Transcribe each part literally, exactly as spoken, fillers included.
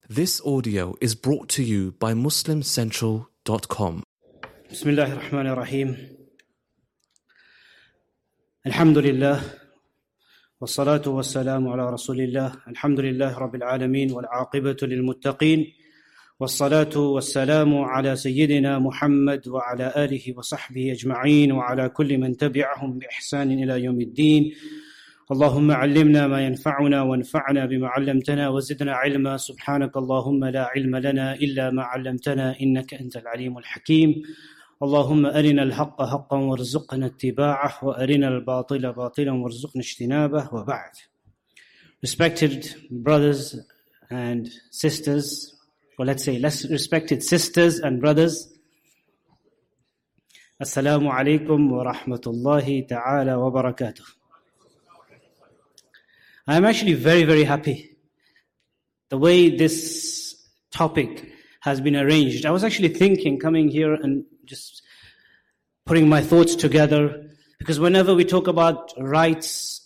This audio is brought to you by Muslim Central dot com. Bismillahir Rahmanir Rahim. Alhamdulillah. Wassalatu wassalamu ala Rasulillah. Alhamdulillah Rabbil Alameen wal aqibatu lil muttaqeen. Wassalatu wassalamu ala Sayyidina Muhammad wa ala alihi wa sahbihi ajma'een wa ala kulli man tabi'ahum bi ihsanin ila yawmiddin. اللهم علمنا ما ينفعنا وانفعنا بما علمتنا وزدنا علما سبحانك اللهم لا علم لنا إلا ما علمتنا إنك أنت العليم الحكيم اللهم أرنا الحق حقا وارزقنا اتباعه وأرنا الباطل باطلا وارزقنا اجتنابه وبعد. Respected brothers and sisters, or let's say less respected sisters and brothers, Assalamu alaikum wa rahmatullahi ta'ala wa barakatuh. I'm actually very, very happy the way this topic has been arranged. I was actually thinking, coming here and just putting my thoughts together, because whenever we talk about rights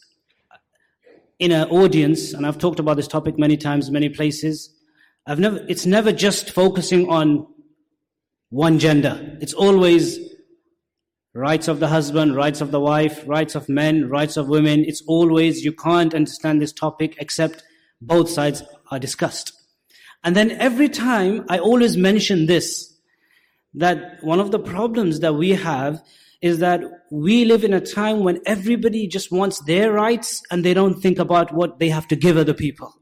in an audience, and I've talked about this topic many times, many places, I've never, it's never just focusing on one gender. It's always rights of the husband, rights of the wife, rights of men, rights of women. It's always, you can't understand this topic except both sides are discussed. And then every time I always mention this, that one of the problems that we have is that we live in a time when everybody just wants their rights and they don't think about what they have to give other people.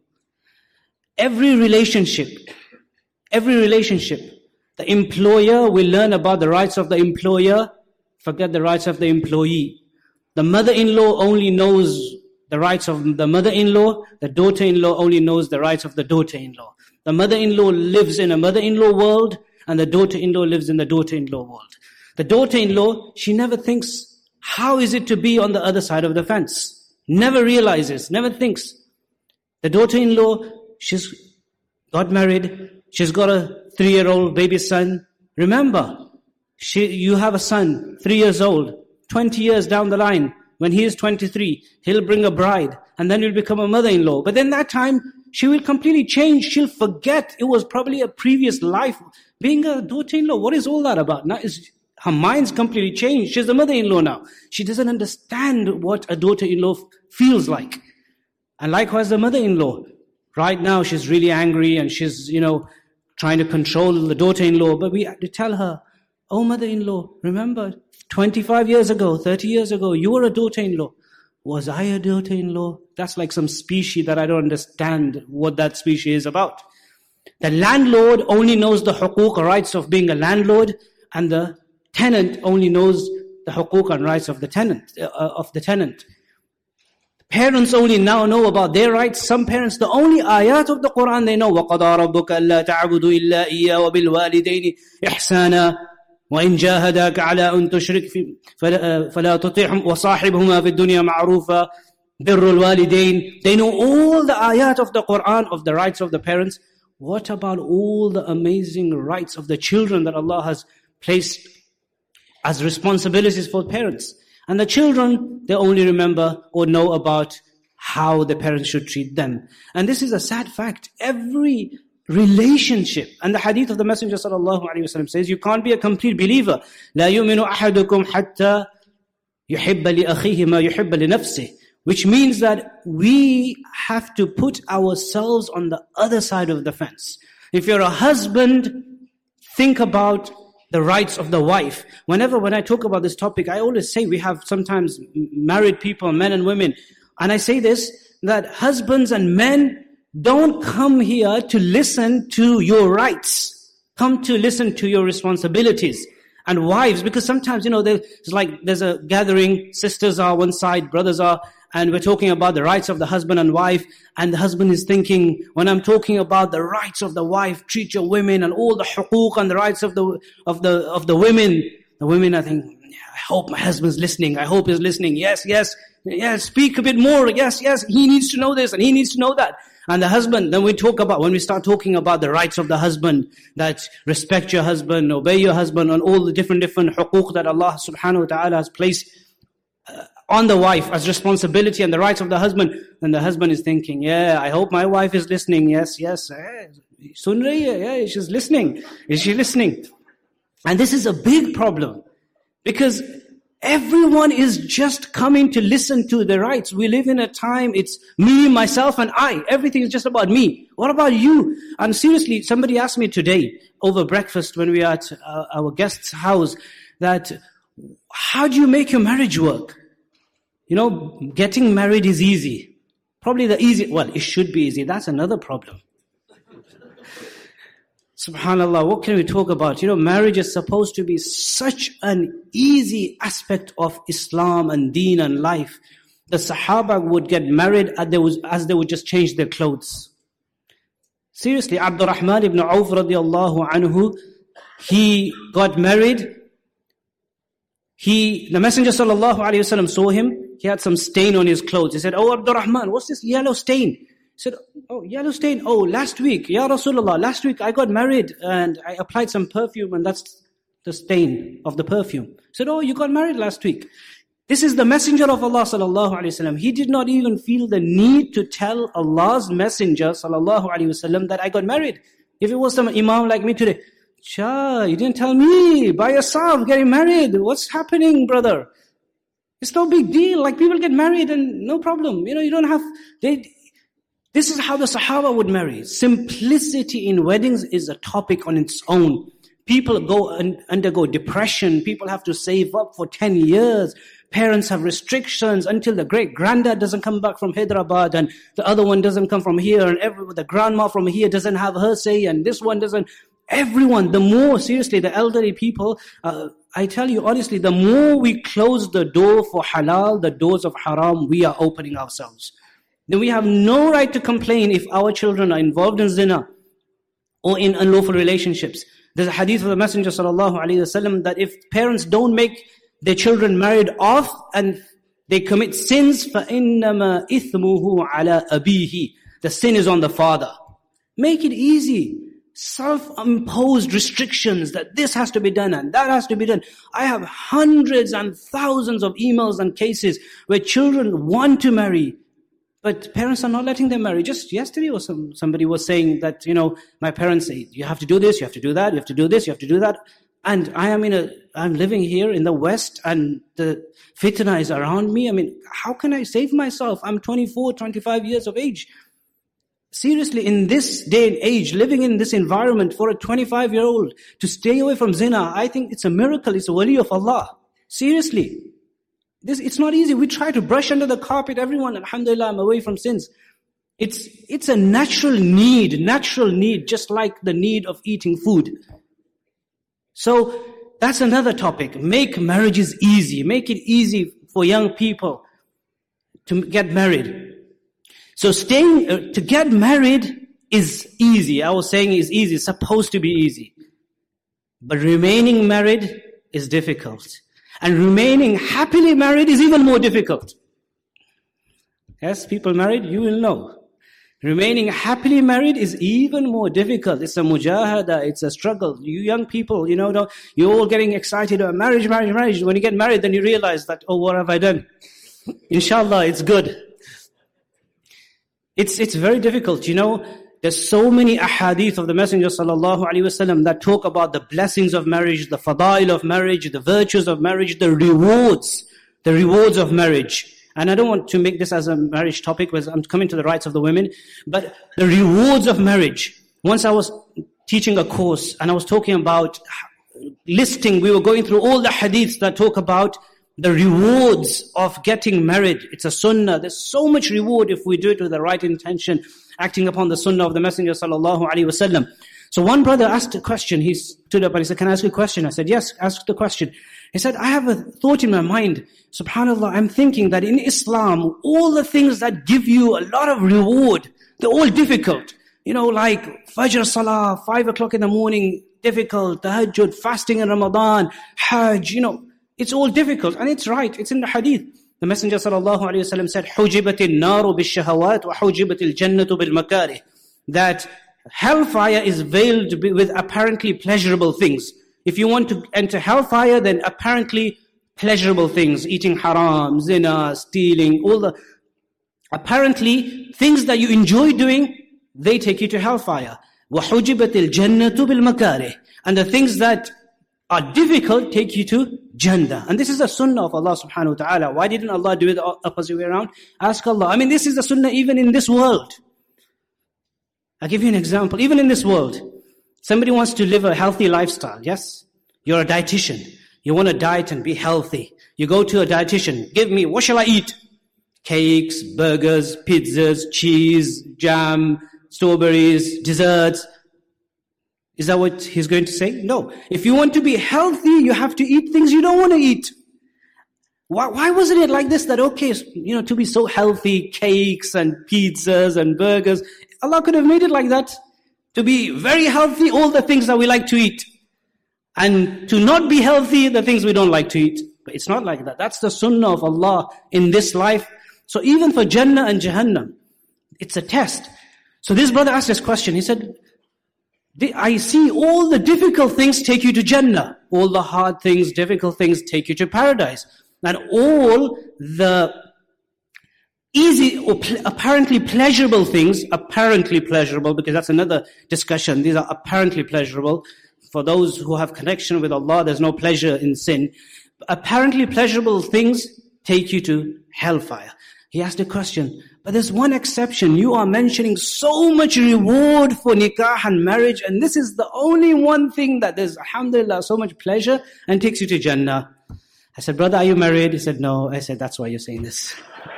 Every relationship, every relationship, the employer will learn about the rights of the employer, forget the rights of the employee. The mother-in-law only knows the rights of the mother-in-law. The daughter-in-law only knows the rights of the daughter-in-law. The mother-in-law lives in a mother-in-law world, and the daughter-in-law lives in the daughter-in-law world. The daughter-in-law, she never thinks, how is it to be on the other side of the fence? Never realizes, never thinks. The daughter-in-law, she's got married. She's got a three-year-old baby son. Remember, She, you have a son, three years old, twenty years down the line, when he is twenty-three, he'll bring a bride, and then he'll become a mother-in-law. But then that time, she will completely change. She'll forget it was probably a previous life. Being a daughter-in-law, what is all that about? Now, is, her mind's completely changed. She's a mother-in-law now. She doesn't understand what a daughter-in-law feels like. And likewise, the mother-in-law. Right now, she's really angry, and she's, you know, trying to control the daughter-in-law. But we have to tell her, oh, mother-in-law, remember, twenty-five years ago, thirty years ago, you were a daughter-in-law. Was I a daughter-in-law? That's like some species that I don't understand what that species is about. The landlord only knows the huquq or rights of being a landlord, and the tenant only knows the huquq and rights of the tenant. Uh, of the tenant. Parents only now know about their rights. Some parents, the only ayat of the Quran they know, وَقَضَى رَبُّكَ أَلَّا تَعْبُدُوا إِلَّا إِيَّاهُ وَبِالْوَالِدَيْنِ إِحْسَانًا وإن جاهداك على أن تشرك في فلا تطيعهم وصاحبهما في الدنيا معروفا بر الوالدين. They know all the ayat of the Quran of the rights of the parents. What about all the amazing rights of the children that Allah has placed as responsibilities for parents? And the children, they only remember or know about how the parents should treat them. And this is a sad fact. Every relationship, and the hadith of the Messenger sallallahu alaihi wasallam says, you can't be a complete believer. لا يؤمن أحدكم حتى يحب لأخيه ما يحب لنفسه. Which means that we have to put ourselves on the other side of the fence. If you're a husband, think about the rights of the wife. Whenever when I talk about this topic, I always say we have sometimes married people, men and women, and I say this, that husbands and men don't come here to listen to your rights. Come to listen to your responsibilities. And wives, because sometimes, you know, there's like, there's a gathering, sisters are one side, brothers are, and we're talking about the rights of the husband and wife, and the husband is thinking, when I'm talking about the rights of the wife, treat your women and all the huquq and the rights of the, of the, of the women, the women are thinking, I hope my husband's listening, I hope he's listening, yes, yes, yes, speak a bit more, yes, yes, he needs to know this and he needs to know that. And the husband, then we talk about, when we start talking about the rights of the husband, that respect your husband, obey your husband, and all the different, different huquq that Allah subhanahu wa ta'ala has placed uh, on the wife as responsibility and the rights of the husband, then the husband is thinking, yeah, I hope my wife is listening. Yes, yes. Sun rahi hai, yeah, she's listening. Is she listening? And this is a big problem because everyone is just coming to listen to the rights. We live in a time, it's me, myself, and I. Everything is just about me. What about you? And seriously, somebody asked me today over breakfast when we are at uh, our guest's house that, how do you make your marriage work? You know, getting married is easy. Probably the easy, well, it should be easy. That's another problem. Subhanallah, what can we talk about? You know, marriage is supposed to be such an easy aspect of Islam and deen and life. The Sahaba would get married as they, was, as they would just change their clothes. Seriously, Abdurrahman ibn Auf radiallahu anhu, he got married. He, the Messenger sallallahu alayhi wasallam saw him. He had some stain on his clothes. He said, "Oh Abdurrahman, what's this yellow stain?" He said, "Oh, yellow stain. Oh, last week, Ya Rasulullah, last week I got married and I applied some perfume and that's the stain of the perfume." He said, "Oh, you got married last week." This is the Messenger of Allah sallallahu alaihi wasallam. He did not even feel the need to tell Allah's Messenger sallallahu alaihi wasallam that I got married. If it was some imam like me today, "Cha, you didn't tell me by yourself getting married. What's happening, brother?" It's no big deal. Like people get married and no problem. You know, you don't have, they, this is how the Sahaba would marry. Simplicity in weddings is a topic on its own. People go and undergo depression. People have to save up for ten years. Parents have restrictions until the great granddad doesn't come back from Hyderabad and the other one doesn't come from here and every, the grandma from here doesn't have her say and this one doesn't. Everyone, the more, seriously, the elderly people, uh, I tell you honestly, the more we close the door for halal, the doors of haram, we are opening ourselves. Then we have no right to complain if our children are involved in zina or in unlawful relationships. There's a hadith of the Messenger sallallahu alaihi wasallam that if parents don't make their children married off and they commit sins, فَإِنَّمَا إِثْمُهُ عَلَىٰ أَبِيهِ. The sin is on the father. Make it easy. Self-imposed restrictions that this has to be done and that has to be done. I have hundreds and thousands of emails and cases where children want to marry, but parents are not letting them marry. Just yesterday or some, somebody was saying that, you know, my parents say, you have to do this, you have to do that, you have to do this, you have to do that. And I am in a, I'm living here in the West and the fitna is around me. I mean, how can I save myself? I'm twenty-four, twenty-five years of age. Seriously, in this day and age, living in this environment for a twenty-five-year-old to stay away from zina, I think it's a miracle. It's a wali of Allah. Seriously. This, it's not easy. We try to brush under the carpet everyone. Alhamdulillah, I'm away from sins. It's, it's a natural need, natural need, just like the need of eating food. So, that's another topic. Make marriages easy. Make it easy for young people to get married. So staying, uh, to get married is easy. I was saying it's easy. It's supposed to be easy. But remaining married is difficult. And remaining happily married is even more difficult. Yes, people married, you will know. Remaining happily married is even more difficult. It's a mujahada, it's a struggle. You young people, you know, you're all getting excited about marriage, marriage, marriage. When you get married, then you realize that, oh, what have I done? Inshallah, it's good. It's, it's very difficult, you know. There's so many ahadith of the Messenger sallallahu alaihi wasallam that talk about the blessings of marriage, the fadail of marriage, the virtues of marriage, the rewards, the rewards of marriage. And I don't want to make this as a marriage topic because I'm coming to the rights of the women, but the rewards of marriage. Once I was teaching a course and I was talking about listing, we were going through all the hadiths that talk about the rewards of getting married. It's a sunnah. There's so much reward if we do it with the right intention, acting upon the sunnah of the Messenger sallallahu alaihi wasallam. So one brother asked a question. He stood up and he said, "Can I ask you a question?" I said, "Yes, ask the question." He said, "I have a thought in my mind. Subhanallah, I'm thinking that in Islam, all the things that give you a lot of reward, they're all difficult. You know, like Fajr Salah, five o'clock in the morning, difficult. Tahajjud, fasting in Ramadan, Hajj, you know, it's all difficult." And it's right. It's in the hadith. The Messenger sallallahu alaihi wasallam said, "Hujibat al-naru bil-shahawat wa hujibat al-jannatu bil-makarih." That hellfire is veiled with apparently pleasurable things. If you want to enter hellfire, then apparently pleasurable things, eating haram, zina, stealing, all the, apparently, things that you enjoy doing, they take you to hellfire. وَحُجِبَتِ الْجَنَّةُ بِالْمَكَارِهِ. And the things that are difficult take you to Jannah. And this is the sunnah of Allah subhanahu wa ta'ala. Why didn't Allah do it the opposite way around? Ask Allah. I mean, this is the sunnah even in this world. I'll give you an example. Even in this world, somebody wants to live a healthy lifestyle, yes? You're a dietitian. You want to diet and be healthy. You go to a dietitian. Give me, what shall I eat? Cakes, burgers, pizzas, cheese, jam, strawberries, desserts. Is that what he's going to say? No. If you want to be healthy, you have to eat things you don't want to eat. Why, why wasn't it like this? That, okay, you know, to be so healthy, cakes and pizzas and burgers. Allah could have made it like that. To be very healthy, all the things that we like to eat. And to not be healthy, the things we don't like to eat. But it's not like that. That's the sunnah of Allah in this life. So even for Jannah and Jahannam, it's a test. So this brother asked this question. He said, I see all the difficult things take you to Jannah. All the hard things, difficult things take you to paradise. And all the easy or pl- apparently pleasurable things, apparently pleasurable, because that's another discussion. These are apparently pleasurable. For those who have connection with Allah, there's no pleasure in sin. Apparently pleasurable things take you to hellfire. He asked a question, but there's one exception. You are mentioning so much reward for nikah and marriage, and this is the only one thing that there's, alhamdulillah, so much pleasure and takes you to Jannah. I said, brother, are you married? He said, no. I said, that's why you're saying this.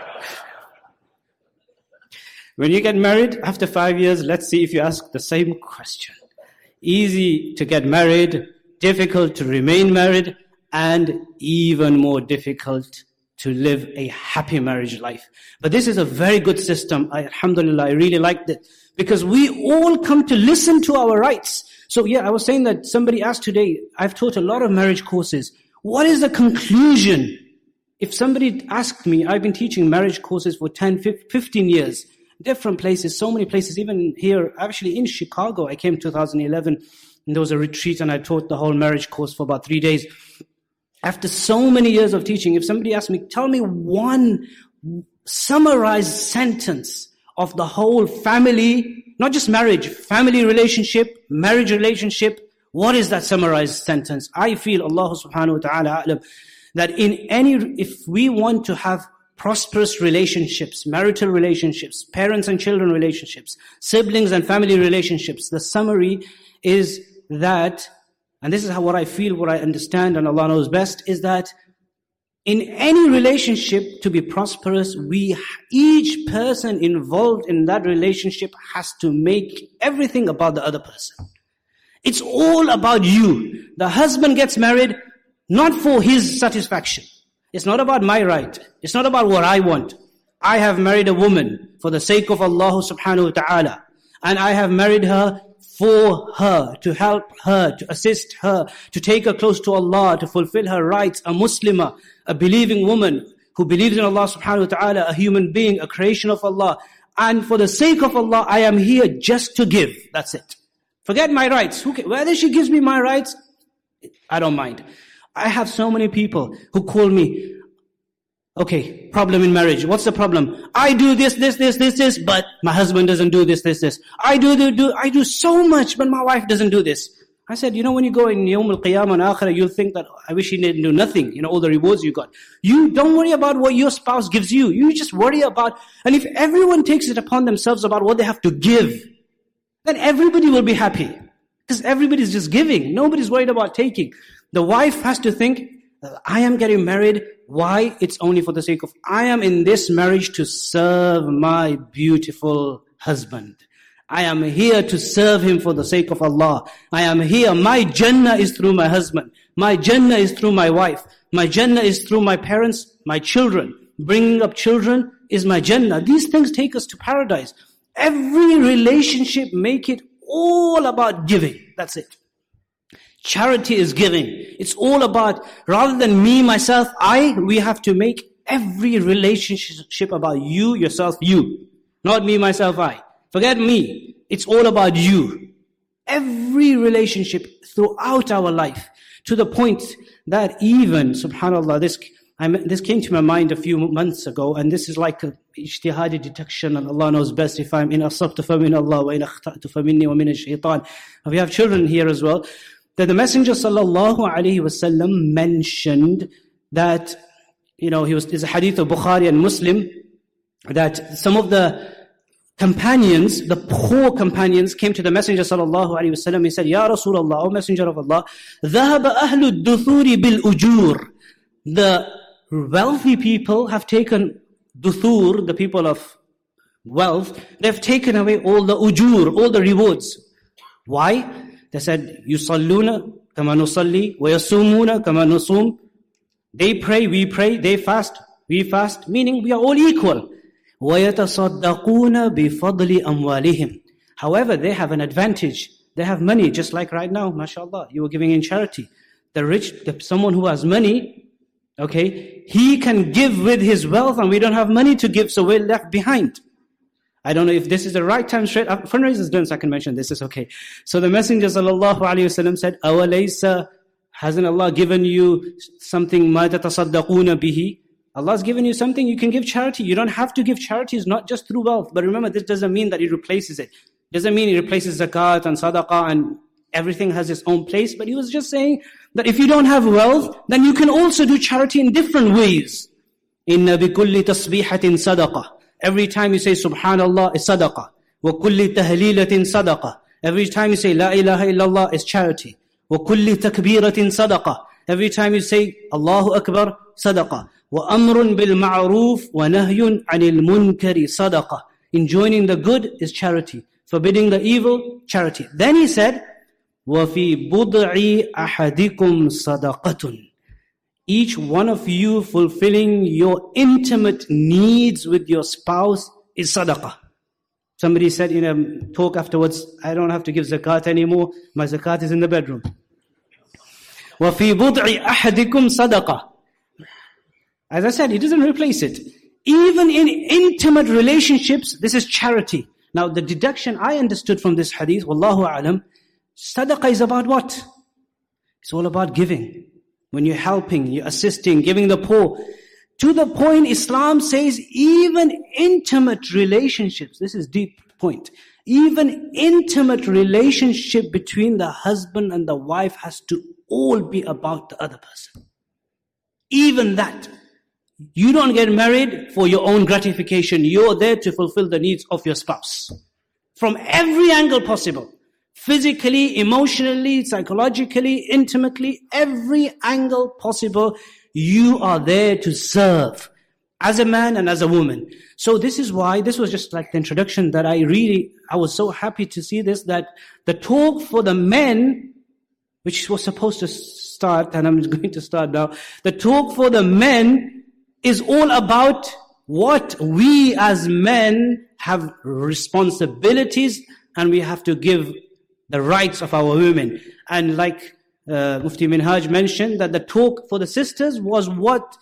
When you get married, after five years, let's see if you ask the same question. Easy to get married, difficult to remain married, and even more difficult to live a happy marriage life. But this is a very good system. I, alhamdulillah, I really liked it. Because we all come to listen to our rights. So yeah, I was saying that somebody asked today, I've taught a lot of marriage courses. What is the conclusion? If somebody asked me, I've been teaching marriage courses for ten, fifteen years. Different places, so many places, even here, actually in Chicago, I came two thousand eleven, and there was a retreat, and I taught the whole marriage course for about three days. After so many years of teaching, if somebody asked me, tell me one summarized sentence of the whole family, not just marriage, family relationship, marriage relationship, what is that summarized sentence? I feel, Allah subhanahu wa ta'ala a'lam, that in any, if we want to have prosperous relationships, marital relationships, parents and children relationships, siblings and family relationships, the summary is that, and this is how what I feel, what I understand, and Allah knows best, is that in any relationship to be prosperous, we, each person involved in that relationship has to make everything about the other person. It's all about you. The husband gets married not for his satisfaction. It's not about my right. It's not about what I want. I have married a woman for the sake of Allah subhanahu wa ta'ala. And I have married her for her, to help her, to assist her, to take her close to Allah, to fulfill her rights, a Muslimah, a believing woman who believes in Allah subhanahu wa ta'ala, a human being, a creation of Allah. And for the sake of Allah, I am here just to give. That's it. Forget my rights. Who can, whether she gives me my rights, I don't mind. I have so many people who call me, okay, problem in marriage. What's the problem? I do this, this, this, this, this, but my husband doesn't do this, this, this. I do, do, do, I do so much, but my wife doesn't do this. I said, you know, when you go in Yawm al-Qiyamah and Akhirah, you'll think that, I wish he didn't do nothing, you know, all the rewards you got. You don't worry about what your spouse gives you. You just worry about, and if everyone takes it upon themselves about what they have to give, then everybody will be happy. Because everybody's just giving. Nobody's worried about taking. The wife has to think, I am getting married. Why? It's only for the sake of, I am in this marriage to serve my beautiful husband. I am here to serve him for the sake of Allah. I am here. My Jannah is through my husband. My Jannah is through my wife. My Jannah is through my parents, my children. Bringing up children is my Jannah. These things take us to paradise. Every relationship, make it all about giving. That's it. Charity is giving. It's all about, rather than me, myself, I, we have to make every relationship about you, yourself, you. Not me, myself, I. Forget me. It's all about you. Every relationship throughout our life, to the point that even, subhanAllah, this I this came to my mind a few months ago, and this is like a ijtihadi detection, and Allah knows best. If I'm in asabtu famin Allah, wa in akhta'tu faminni wa min ash-shaytan. We have children here as well. That the Messenger sallallahu alaihi wasallam mentioned that, you know, he was, is a hadith of Bukhari and Muslim, that some of the companions, the poor companions, came to the Messenger sallallahu alaihi wasallam. He said, Ya Rasulullah, O Messenger of Allah, ذهب أهل الدثور بالأجور. The wealthy people have taken duthur, the people of wealth, they've taken away all the ujur, all the rewards. Why? They said, يُصَلُّونَ كَمَا نُصَلِّي وَيَصُومُونَ كَمَا نُصُومُ. They pray, we pray, they fast, we fast, meaning we are all equal. وَيَتَصَدَّقُونَ بِفَضْلِ أَمْوَالِهِمْ. However, they have an advantage. They have money, just like right now, mashallah, you were giving in charity. The rich, the, someone who has money, okay, he can give with his wealth, and we don't have money to give, so we're left behind. I don't know if this is the right time straight. Fundraisers done, so I can mention this, is okay. So the Messenger sallallahu alayhi wasallam said, أَوَلَيْسَ, hasn't Allah given you something, مَا تَتَصَدَّقُونَ بِهِ? Allah's given you something, you can give charity. You don't have to give charities, not just through wealth. But remember, this doesn't mean that it replaces it. Doesn't mean it replaces zakat and sadaqah and everything has its own place. But he was just saying that if you don't have wealth, then you can also do charity in different ways. إِنَّ بِكُلِّ تَصْبِيحَةٍ صَدَقَةٍ. Every time you say Subhanallah is sadaqah. وَكُلِّ تَهْلِيلَةٍ صَدَقَةٍ. Every time you say La ilaha illallah is charity. وَكُلِّ تَكْبِيرَةٍ صَدَقَةٍ. Every time you say Allahu Akbar, sadaqah. وَأَمْرٌ بِالْمَعْرُوفِ وَنَهْيٌ عَنِ الْمُنْكَرِ صَدَقَةٍ. Enjoining the good is charity. Forbidding the evil, charity. Then he said, وَفِي بُضْعِ أَحَدِكُمْ صَدَقَةٌ. Each one of you fulfilling your intimate needs with your spouse is sadaqah. Somebody said in a talk afterwards, I don't have to give zakat anymore. My zakat is in the bedroom. وَفِي بُضْعِ أَحَدِكُمْ صَدَقَةٌ. As I said, it doesn't replace it. Even in intimate relationships, this is charity. Now the deduction I understood from this hadith, Wallahu a'lam, sadaqah is about what? It's all about giving. When you're helping, you're assisting, giving the poor. To the point Islam says even intimate relationships, this is deep point, even intimate relationship between the husband and the wife has to all be about the other person. Even that. You don't get married for your own gratification. You're there to fulfill the needs of your spouse. From every angle possible. Physically, emotionally, psychologically, intimately, every angle possible, you are there to serve as a man and as a woman. So this is why, this was just like the introduction that I really, I was so happy to see this, that the talk for the men, which was supposed to start, and I'm going to start now, the talk for the men is all about what we as men have responsibilities and we have to give the rights of our women. And like uh, Mufti Minhaj mentioned, that the talk for the sisters was what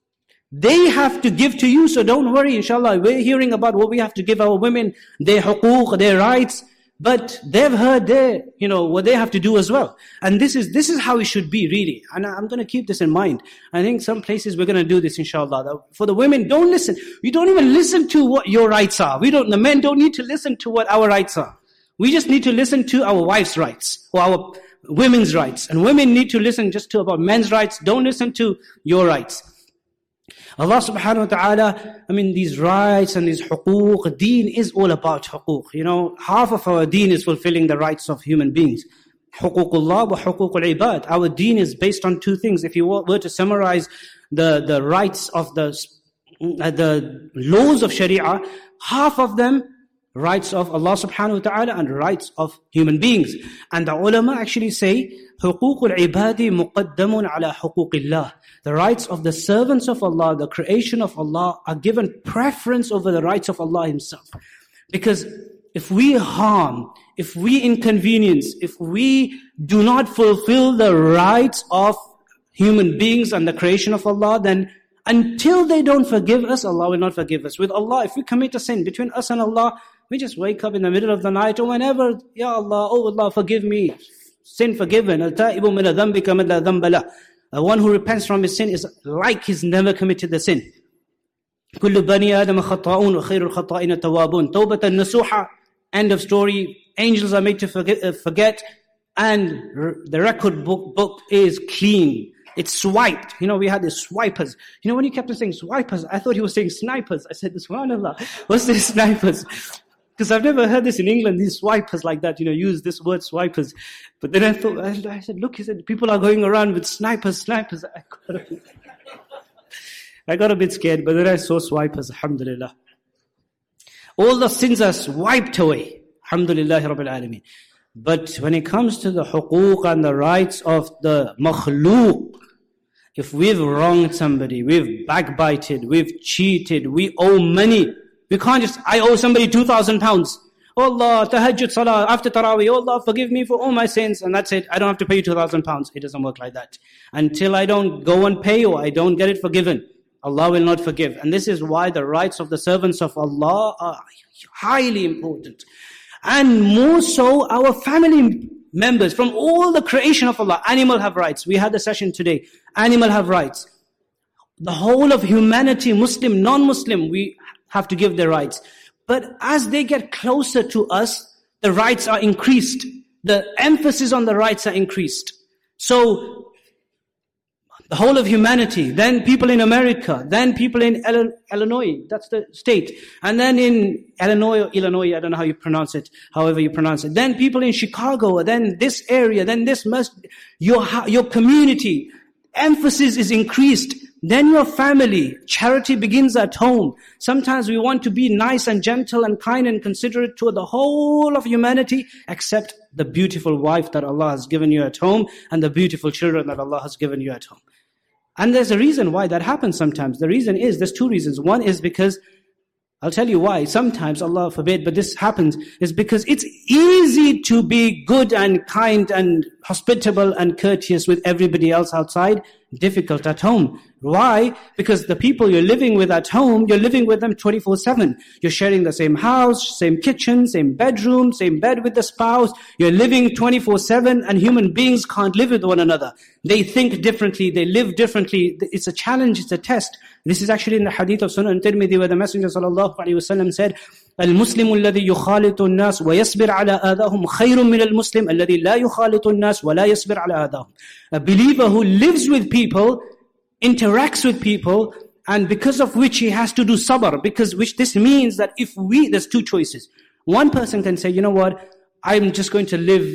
they have to give to you. So don't worry, inshallah, we're hearing about what we have to give our women, their huquq, their rights, but they've heard their, you know, what they have to do as well. And this is this is how it should be, really. And I'm going to keep this in mind. I think some places we're going to do this, inshallah. For the women, don't listen. You don't even listen to what your rights are. We don't. The men don't need to listen to what our rights are. We just need to listen to our wives' rights or our women's rights. And women need to listen just to about men's rights. Don't listen to your rights. Allah subhanahu wa ta'ala, I mean, these rights and these huquq, deen is all about huquq. You know, half of our deen is fulfilling the rights of human beings. Huququllah wa huququl ibad. Our deen is based on two things. If you were to summarize the, the rights of the, uh, the laws of Sharia, half of them, rights of Allah subhanahu wa ta'ala and rights of human beings. And the ulama actually say, حقوق العباد مقدم على حقوق الله. The rights of the servants of Allah, the creation of Allah, are given preference over the rights of Allah Himself. Because if we harm, if we inconvenience, if we do not fulfill the rights of human beings and the creation of Allah, then until they don't forgive us, Allah will not forgive us. With Allah, if we commit a sin between us and Allah, we just wake up in the middle of the night or whenever, Ya Allah, oh Allah, forgive me. Sin forgiven. A The one who repents from his sin is like he's never committed the sin. كل بني آدم خطاؤون وخير الخطائين التوابون. توبة النصوحة. End of story. Angels are made to forget, uh, forget and r- the record book, book is clean. It's swiped. You know, we had these swipers. You know, when he kept on saying swipers, I thought he was saying snipers. I said, subhanallah, what's this snipers? Because I've never heard this in England, these swipers like that, you know, use this word swipers. But then I thought, I, I said, look, he said, people are going around with snipers, snipers. I got, a, I got a bit scared, but then I saw swipers, alhamdulillah. All the sins are wiped away. Alhamdulillah Rabbil Alameen. But when it comes to the huquq and the rights of the makhluq, if we've wronged somebody, we've backbited, we've cheated, we owe money, we can't just, I owe somebody two thousand pounds. Oh Allah, tahajjud salah, after tarawih, oh Allah, forgive me for all my sins. And that's it. I don't have to pay you two thousand pounds. It doesn't work like that. Until I don't go and pay or I don't get it forgiven, Allah will not forgive. And this is why the rights of the servants of Allah are highly important. And more so, our family members from all the creation of Allah. Animal have rights. We had a session today. Animal have rights. The whole of humanity, Muslim, non-Muslim, we have to give their rights. But as they get closer to us, the rights are increased. The emphasis on the rights are increased. So, the whole of humanity, then people in America, then people in Illinois, that's the state, and then in Illinois, or Illinois, I don't know how you pronounce it, however you pronounce it, then people in Chicago, then this area, then this must, your, your community, emphasis is increased, then your family, charity begins at home. Sometimes we want to be nice and gentle and kind and considerate to the whole of humanity, except the beautiful wife that Allah has given you at home and the beautiful children that Allah has given you at home. And there's a reason why that happens sometimes. The reason is, there's two reasons. One is because, I'll tell you why, sometimes, Allah forbid, but this happens, is because it's easy to be good and kind and hospitable and courteous with everybody else outside, difficult at home. Why? Because the people you're living with at home, you're living with them twenty-four seven. You're sharing the same house, same kitchen, same bedroom, same bed with the spouse. You're living twenty-four seven, and human beings can't live with one another. They think differently, they live differently. It's a challenge, it's a test. This is actually in the hadith of Sunan Tirmidhi, where the Messenger sallallahu alaihi wasallam said, "Al-Muslimu alladhi yukhalitu an-nas wa yasbir ala adahum khayrun min al-Muslim alladhi la yukhalitu an-nas wa la yasbir ala adahum." A believer who lives with people, interacts with people, and because of which he has to do sabr, because which this means that if we, there's two choices. One person can say, you know what, I'm just going to live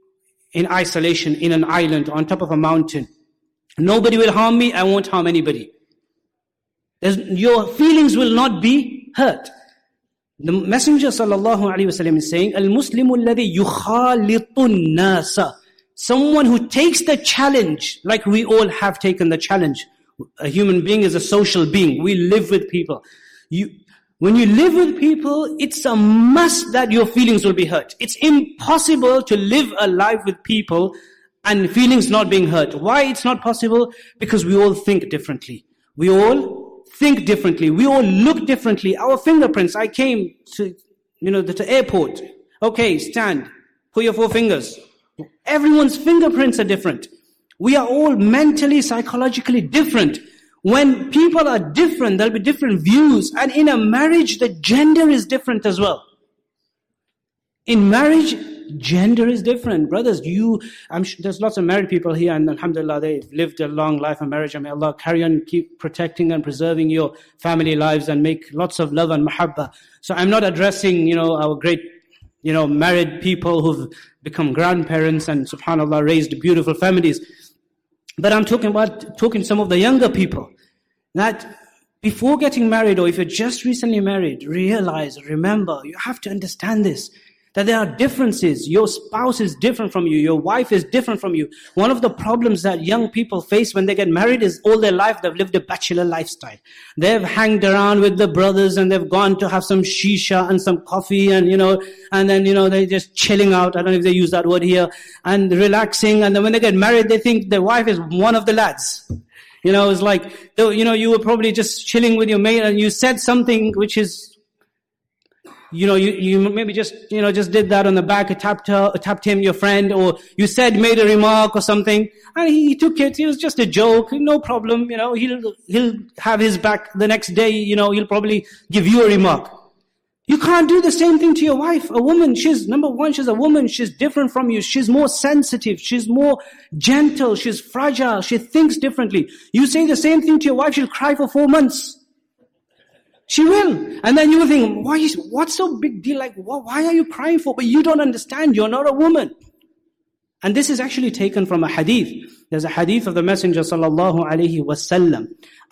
in isolation in an island on top of a mountain. Nobody will harm me, I won't harm anybody. There's, your feelings will not be hurt. The Messenger sallallahu alaihi wasallam is saying, "Al-Muslimu alladhi yukhalitu an-nasa." Someone who takes the challenge, like we all have taken the challenge. A human being is a social being. We live with people. You, when you live with people, it's a must that your feelings will be hurt. It's impossible to live a life with people and feelings not being hurt. Why it's not possible? Because we all think differently. We all think differently. We all look differently. Our fingerprints, I came to, you know, the to airport. Okay, stand. Put your four fingers. Everyone's fingerprints are different. We are all mentally, psychologically different. When people are different, there'll be different views. And in a marriage, the gender is different as well. In marriage, gender is different. Brothers, you, I'm sure there's lots of married people here, and alhamdulillah, they've lived a long life of marriage. And may Allah carry on, keep protecting and preserving your family lives and make lots of love and mahabbah. So I'm not addressing, you know, our great, you know, married people who've become grandparents and subhanallah raised beautiful families. But I'm talking about, talking to some of the younger people, that before getting married, or if you're just recently married, realize, remember, you have to understand this, that there are differences. Your spouse is different from you. Your wife is different from you. One of the problems that young people face when they get married is all their life they've lived a bachelor lifestyle. They've hanged around with the brothers and they've gone to have some shisha and some coffee and, you know, and then, you know, they're just chilling out. I don't know if they use that word here, and relaxing. And then when they get married, they think their wife is one of the lads. You know, it's like, you know, you were probably just chilling with your mate and you said something which is you know, you, you maybe just, you know, just did that on the back, tapped her, tapped him, your friend, or you said, made a remark or something, and he, he took it. It was just a joke, no problem. You know, he'll, he'll have his back the next day. You know, he'll probably give you a remark. You can't do the same thing to your wife. A woman, she's, number one, she's a woman. She's different from you. She's more sensitive. She's more gentle. She's fragile. She thinks differently. You say the same thing to your wife, she'll cry for four months. She will. And then you will think, why is, what's so big deal? Like, why are you crying for? But you don't understand. You're not a woman. And this is actually taken from a hadith. There's a hadith of the Messenger sallallahu alayhi wasallam.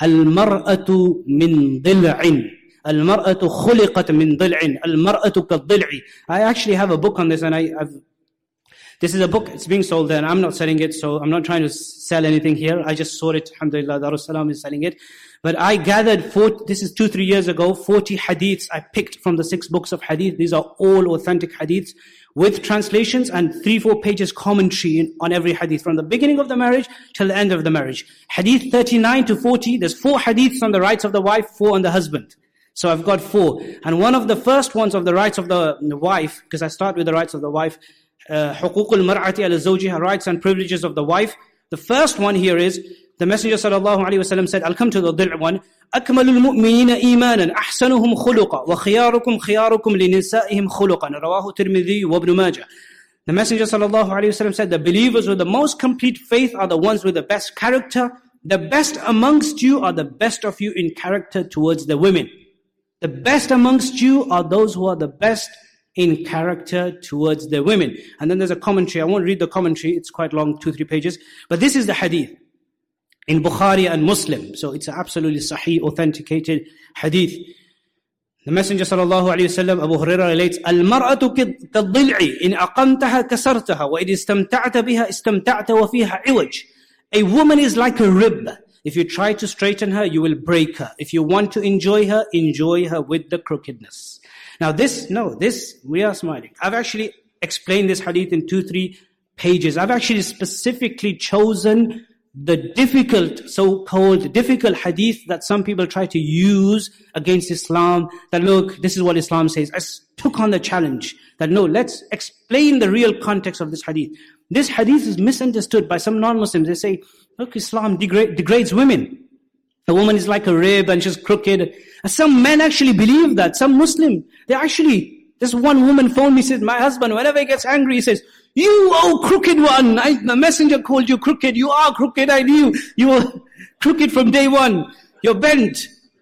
Al-mar'atu min dil'in. Al-mar'atu khuliqat min dil'in. Al-mar'atu kad-dil'i. I actually have a book on this, and I, I've, this is a book, it's being sold there, and I'm not selling it, so I'm not trying to sell anything here. I just saw it, alhamdulillah, Darus Salam is selling it. But I gathered, four, this is two, three years ago, forty hadiths I picked from the six books of hadith. These are all authentic hadiths with translations and three, four pages commentary on every hadith, from the beginning of the marriage till the end of the marriage. Hadith thirty-nine to forty, there's four hadiths on the rights of the wife, four on the husband. So I've got four. And one of the first ones of the rights of the, the wife, because I start with the rights of the wife, حقوق المرأة على زوجها, rights and privileges of the wife. The first one here is, the Messenger sallallahu alaihi wasallam said, I'll come to the dil' one, أكمل المؤمنين إيمانا أحسنهم خلقا وخياركم خياركم لنسائهم خلقا رواه الترمذي وابن ماجه. The Messenger sallallahu alaihi wasallam said, the believers with the most complete faith are the ones with the best character. The best amongst you are the best of you in character towards the women. The best amongst you are those who are the best in character towards the women. And then there's a commentary. I won't read the commentary. It's quite long, two, three pages. But this is the hadith in Bukhari and Muslim. So it's an absolutely sahih, authenticated hadith. The Messenger sallallahu alayhi wa sallam, Abu Hurairah relates, Al-mar'atu kad-dil'i in aqamtaha kasartaha wa in istamta'ta biha istamta'ta wa fiha iwaj. A woman is like a rib. If you try to straighten her, you will break her. If you want to enjoy her, enjoy her with the crookedness. Now this, no, this, we are smiling. I've actually explained this hadith in two, three pages. I've actually specifically chosen the difficult, so-called difficult hadith that some people try to use against Islam. That look, this is what Islam says. I took on the challenge that no, let's explain the real context of this hadith. This hadith is misunderstood by some non-Muslims. They say, look, Islam degra- degrades women. A woman is like a rib and she's crooked. And some men actually believe that. Some Muslim, they actually, this one woman phoned me, said, my husband, whenever he gets angry, he says, you, oh crooked one, I, the messenger called you crooked. You are crooked, I knew. You were crooked from day one. You're bent.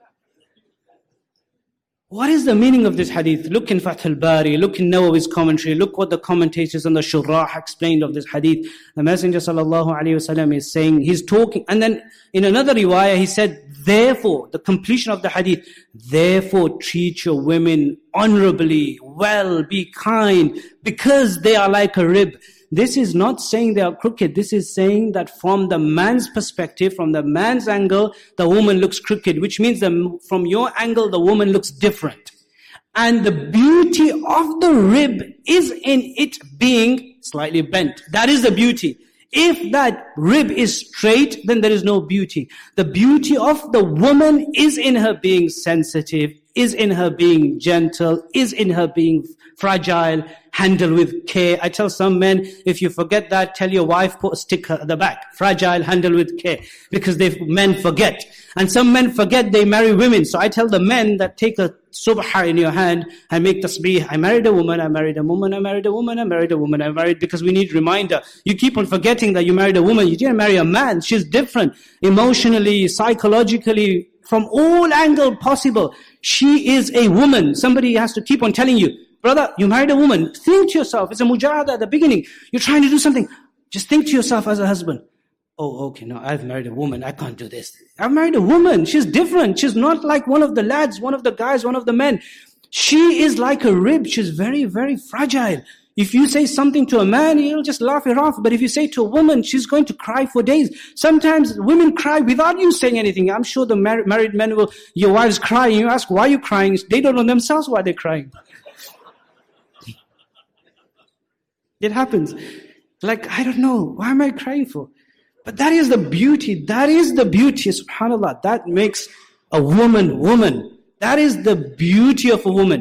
What is the meaning of this hadith? Look in Fath al-Bari, look in Nawawi's commentary, look what the commentators and the shurrah explained of this hadith. The Messenger sallallahu alayhi wasallam is saying, he's talking, and then in another riwayah he said, therefore, the completion of the hadith, therefore treat your women honorably, well, be kind, because they are like a rib. This is not saying they are crooked. This is saying that from the man's perspective, from the man's angle, the woman looks crooked, which means that from your angle, the woman looks different. And the beauty of the rib is in it being slightly bent. That is the beauty. If that rib is straight, then there is no beauty. The beauty of the woman is in her being sensitive, is in her being gentle, is in her being fragile, handle with care. I tell some men, if you forget that, tell your wife, put a sticker at the back. Fragile, handle with care. Because they men forget. And some men forget they marry women. So I tell the men that take a subha in your hand and make tasbih. I married a woman, I married a woman, I married a woman, I married a woman, I married, because we need reminder. You keep on forgetting that you married a woman. You didn't marry a man. She's different. Emotionally, psychologically, from all angles possible. She is a woman. Somebody has to keep on telling you, brother, you married a woman. Think to yourself. It's a mujahada at the beginning. You're trying to do something. Just think to yourself as a husband. Oh, okay, no, I've married a woman. I can't do this. I've married a woman. She's different. She's not like one of the lads, one of the guys, one of the men. She is like a rib. She's very, very fragile. If you say something to a man, he'll just laugh it off. But if you say to a woman, she's going to cry for days. Sometimes women cry without you saying anything. I'm sure the mar- married men will, your wife's crying. You ask, why are you crying? They don't know themselves why they're crying. It happens. Like, I don't know. Why am I crying for? But that is the beauty. That is the beauty, subhanAllah. That makes a woman, woman. That is the beauty of a woman.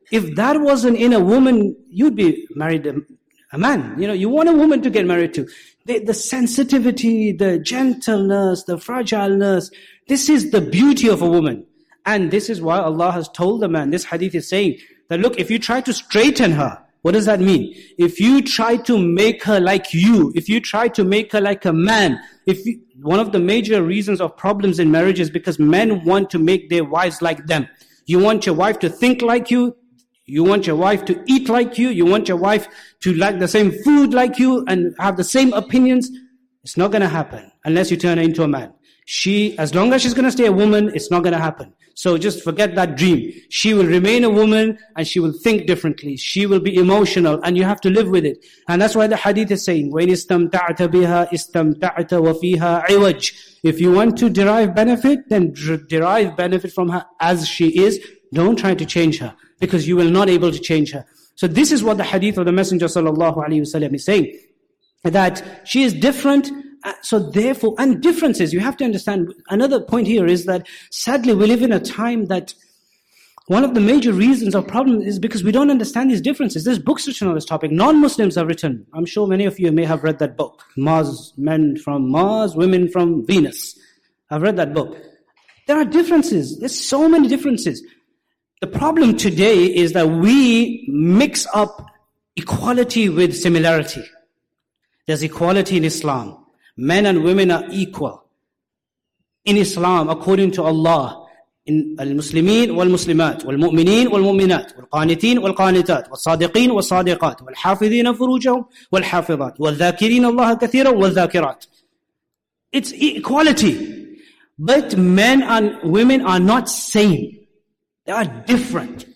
if that wasn't in a woman, you'd be married a, a man. You know, you want a woman to get married to. The, the sensitivity, the gentleness, the fragileness, this is the beauty of a woman. And this is why Allah has told the man, this hadith is saying that look, if you try to straighten her, what does that mean? If you try to make her like you, if you try to make her like a man, if you, one of the major reasons of problems in marriage is because men want to make their wives like them. You want your wife to think like you, you want your wife to eat like you, you want your wife to like the same food like you and have the same opinions. It's not going to happen unless you turn her into a man. She, as long as she's going to stay a woman, it's not going to happen. So just forget that dream. She will remain a woman and she will think differently. She will be emotional and you have to live with it. And that's why the hadith is saying, وَإِنِ اسْتَمْتَعْتَ بِهَا اسْتَمْتَعْتَ وَفِيهَا عِوَجٍ. If you want to derive benefit, then derive benefit from her as she is. Don't try to change her because you will not able to change her. So this is what the hadith of the Messenger sallallahu alaihi wasallam is saying. That she is different. So therefore, and differences, you have to understand, another point here is that sadly we live in a time that one of the major reasons of problem is because we don't understand these differences. There's books written on this topic. Non-Muslims have written. I'm sure many of you may have read that book. Mars, men from Mars, women from Venus. I've read that book. There are differences. There's so many differences. The problem today is that we mix up equality with similarity. There's equality in Islam. Men and women are equal. In Islam, according to Allah, in al-Muslimin wal-Muslimat, wal-Mu'minin wal-Mu'minat, wal-Qanitin wal-Qanitat, wal-Sadiqin wal-Sadiqat, wal-Hafidhin furujahum wal-Hafidhat, wal-Dhakirin Allah kathiran wal-Dhakirat. It's equality. But men and women are not same. They are different.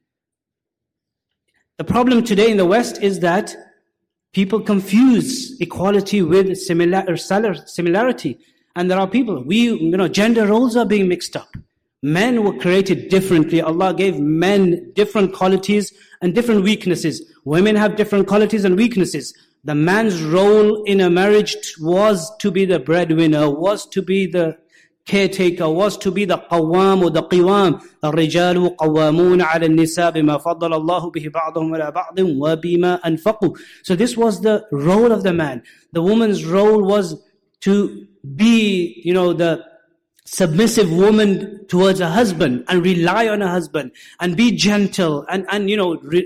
The problem today in the West is that people confuse equality with similar, similarity. And there are people, we, you know, gender roles are being mixed up. Men were created differently. Allah gave men different qualities and different weaknesses. Women have different qualities and weaknesses. The man's role in a marriage was to be the breadwinner, was to be the caretaker, was to be the qawwam or the qiwam. الرجال قوامون على النساء بما فضل الله به بعضهم على بعض وبما أنفقوا. So this was the role of the man. The woman's role was to be, you know, the submissive woman towards her husband and rely on her husband and be gentle and, and you know, re,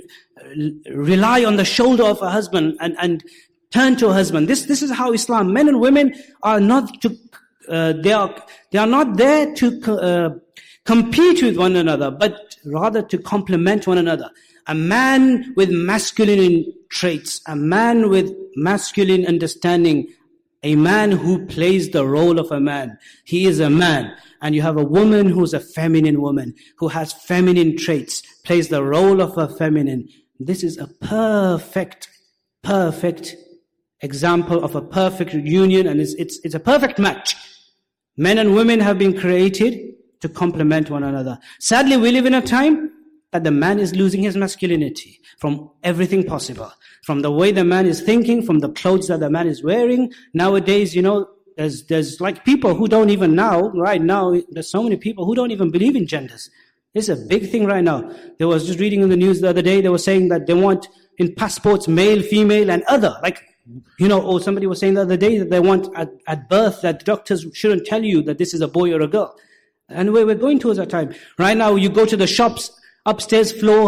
rely on the shoulder of her husband and, and turn to her husband. This, this is how Islam, men and women are not to Uh, they are they are not there to uh, compete with one another, but rather to complement one another. A man with masculine traits, a man with masculine understanding, a man who plays the role of a man. He is a man. And you have a woman who's a feminine woman, who has feminine traits, plays the role of a feminine. This is a perfect, perfect example of a perfect union, and it's, it's, it's a perfect match. Men and women have been created to complement one another. Sadly, we live in a time that the man is losing his masculinity from everything possible. From the way the man is thinking, from the clothes that the man is wearing. Nowadays, you know, there's, there's like people who don't even now, right now, there's so many people who don't even believe in genders. This is a big thing right now. There was just reading in the news the other day, they were saying that they want in passports male, female, and other. Like, you know, or somebody was saying the other day that they want at, at birth that doctors shouldn't tell you that this is a boy or a girl. And we're, we're going towards that time. Right now, you go to the shops, upstairs floor,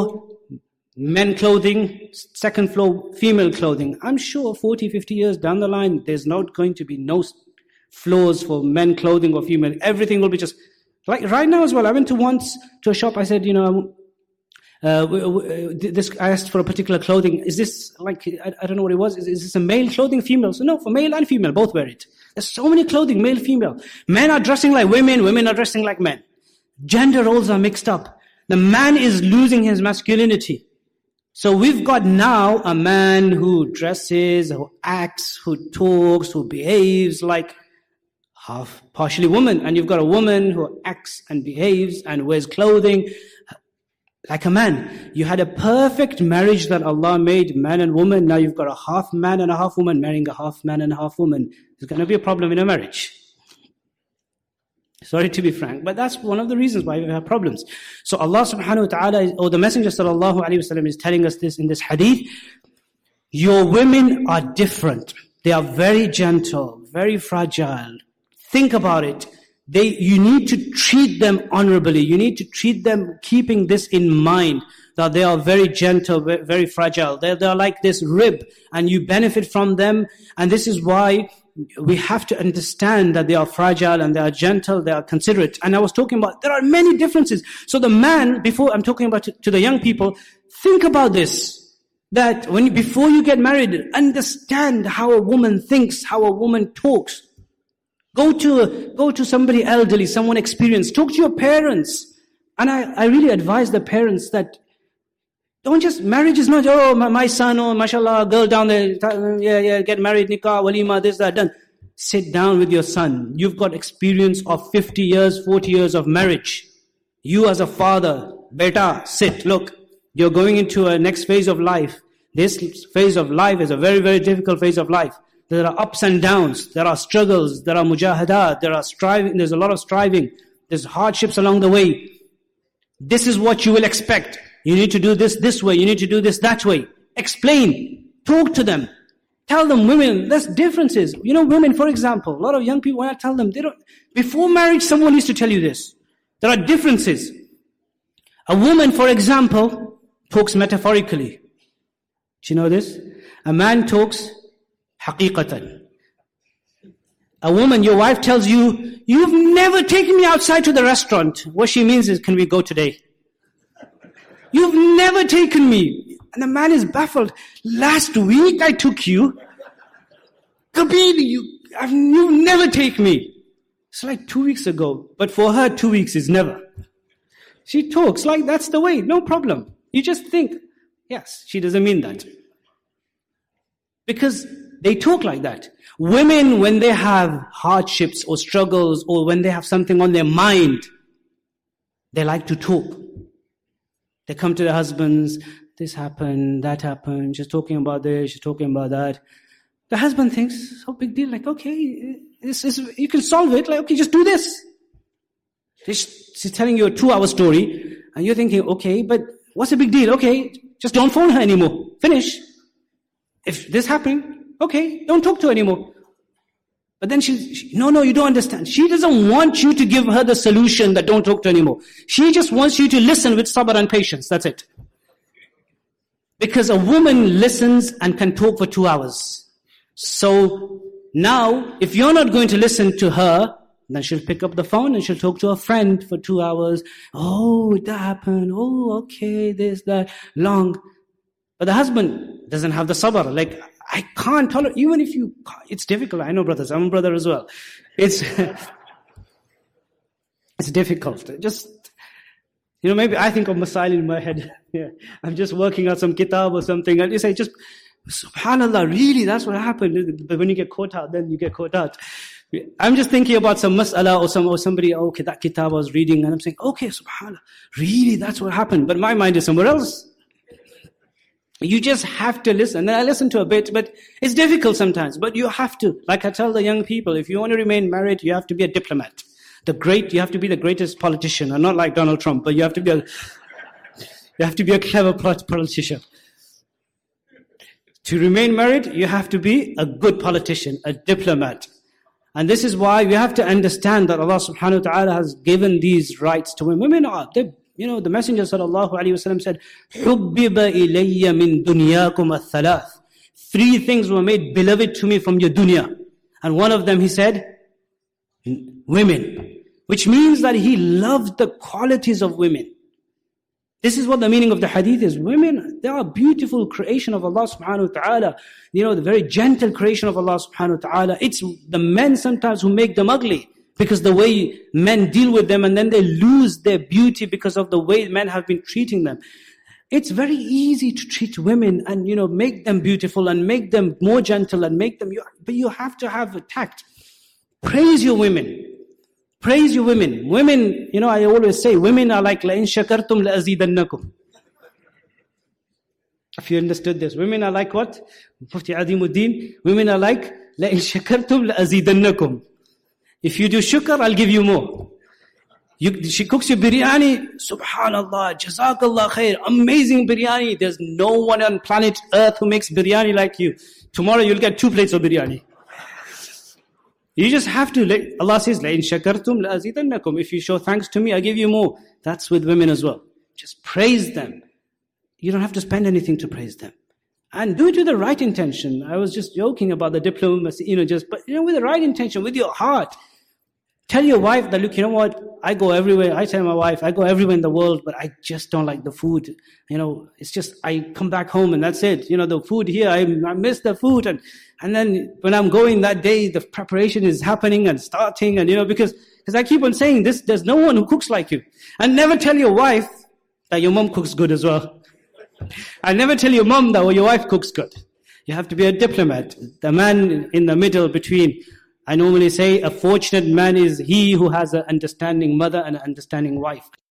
men clothing, second floor, female clothing. I'm sure forty, fifty years down the line, there's not going to be no floors for men clothing or female. Everything will be just, like right now as well. I went to once to a shop, I said, you know, Uh, this, I asked for a particular clothing. Is this like, I, I don't know what it was. Is, is this a male clothing, female? So no, for male and female, both wear it. There's so many clothing, male, female. Men are dressing like women, women are dressing like men. Gender roles are mixed up. The man is losing his masculinity. So we've got now a man who dresses, who acts, who talks, who behaves like half partially woman. And you've got a woman who acts and behaves and wears clothing like a man. You had a perfect marriage that Allah made, man and woman. Now you've got a half man and a half woman marrying a half man and a half woman. There's going to be a problem in a marriage. Sorry to be frank, but that's one of the reasons why we have problems. So Allah subhanahu wa ta'ala, or the Messenger sallallahu alayhi wa sallam is telling us this in this hadith. Your women are different. They are very gentle, very fragile. Think about it. They, you need to treat them honorably. You need to treat them keeping this in mind, that they are very gentle, very fragile. They're, they're like this rib, and you benefit from them. And this is why we have to understand that they are fragile and they are gentle, they are considerate. And I was talking about, there are many differences. So the man, before I'm talking about to, to the young people, think about this. That when you, before you get married, understand how a woman thinks, how a woman talks. Go to a, go to somebody elderly, someone experienced. Talk to your parents. And I, I really advise the parents that don't just, marriage is not, oh, my, my son, oh, mashallah, girl down there, yeah, yeah, get married, nikah, walima, this, that, done. Sit down with your son. You've got experience of fifty years, forty years of marriage. You as a father, beta, sit, look. You're going into a next phase of life. This phase of life is a very, very difficult phase of life. There are ups and downs. There are struggles. There are mujahadat. There are striving. There's a lot of striving. There's hardships along the way. This is what you will expect. You need to do this this way. You need to do this that way. Explain. Talk to them. Tell them, women, there's differences. You know, women, for example, a lot of young people, when I tell them, they don't, before marriage, someone needs to tell you this. There are differences. A woman, for example, talks metaphorically. Do you know this? A man talks haqiqatan. A woman, your wife tells you, you've never taken me outside to the restaurant. What she means is, can we go today? You've never taken me. And the man is baffled. Last week I took you. Kabir, you, I've, you've never taken me. It's like two weeks ago. But for her, two weeks is never. She talks like that's the way. No problem. You just think, yes, she doesn't mean that. Because they talk like that. Women, when they have hardships or struggles or when they have something on their mind, they like to talk. They come to their husbands, this happened, that happened, she's talking about this, she's talking about that. The husband thinks, so big deal, like, okay, this is, you can solve it, like, okay, just do this. She's telling you a two-hour story, and you're thinking, okay, but what's the big deal? Okay, just don't phone her anymore. Finish. If this happening, okay, don't talk to her anymore. But then she, she, no, no, you don't understand. She doesn't want you to give her the solution that don't talk to her anymore. She just wants you to listen with sabr and patience. That's it. Because a woman listens and can talk for two hours. So now, if you're not going to listen to her, then she'll pick up the phone and she'll talk to a friend for two hours. Oh, that happened. Oh, okay, this, that, long. But the husband doesn't have the sabr. Like, I can't tolerate, even if you, it's difficult. I know brothers, I'm a brother as well. It's, it's difficult. Just, you know, maybe I think of Masail in my head. Yeah. I'm just working out some kitab or something. And you say, just, subhanallah, really, that's what happened. But when you get caught out, then you get caught out. I'm just thinking about some mas'ala or some, or somebody, oh, okay, that kitab I was reading. And I'm saying, okay, subhanallah, really, that's what happened. But my mind is somewhere else. You just have to listen. And I listen to a bit, but it's difficult sometimes. But you have to. Like I tell the young people, if you want to remain married, you have to be a diplomat. The great, you have to be the greatest politician. And not like Donald Trump, but you have to be a, you have to be a clever politician. To remain married, you have to be a good politician, a diplomat. And this is why we have to understand that Allah subhanahu wa ta'ala has given these rights to women. Women are, they, you know, the Messenger sallallahu alayhi wa sallam said, حُبِّبَ إِلَيَّ مِن دُنْيَاكُمَ الثَّلَاثِ. Three things were made beloved to me from your dunya. And one of them, he said, women. Which means that he loved the qualities of women. This is what the meaning of the hadith is. Women, they are a beautiful creation of Allah subhanahu wa ta'ala. You know, the very gentle creation of Allah subhanahu wa ta'ala. It's the men sometimes who make them ugly. Because the way men deal with them, and then they lose their beauty because of the way men have been treating them. It's very easy to treat women and, you know, make them beautiful and make them more gentle and make them, but you have to have a tact. Praise your women. Praise your women. Women, you know, I always say, women are like, لَإِن شَكَرْتُمْ لَأَزِيدَنَّكُمْ. If you understood this. Women are like what? Mufti Azimuddin. Women are like, لَإِن شَكَرْتُمْ لَأَزِيدَنَّكُمْ. If you do shukr, I'll give you more. You, she cooks you biryani, subhanallah, jazakallah khair, amazing biryani. There's no one on planet Earth who makes biryani like you. Tomorrow you'll get two plates of biryani. You just have to, Allah says, لَإِن شَكَرْتُمْ لَأَزِيدَنَّكُمْ. If you show thanks to me, I give you more. That's with women as well. Just praise them. You don't have to spend anything to praise them. And do it with the right intention. I was just joking about the diplomacy, you know, just, but, you know, with the right intention, with your heart. Tell your wife that, look, you know what, I go everywhere. I tell my wife, I go everywhere in the world, but I just don't like the food. You know, it's just, I come back home and that's it. You know, the food here, I, I miss the food. And, and then when I'm going that day, the preparation is happening and starting. And, you know, because, because I keep on saying this, there's no one who cooks like you. And never tell your wife that your mom cooks good as well. And never tell your mom that your wife cooks good. You have to be a diplomat. The man in the middle between, I normally say, a fortunate man is he who has an understanding mother and an understanding wife.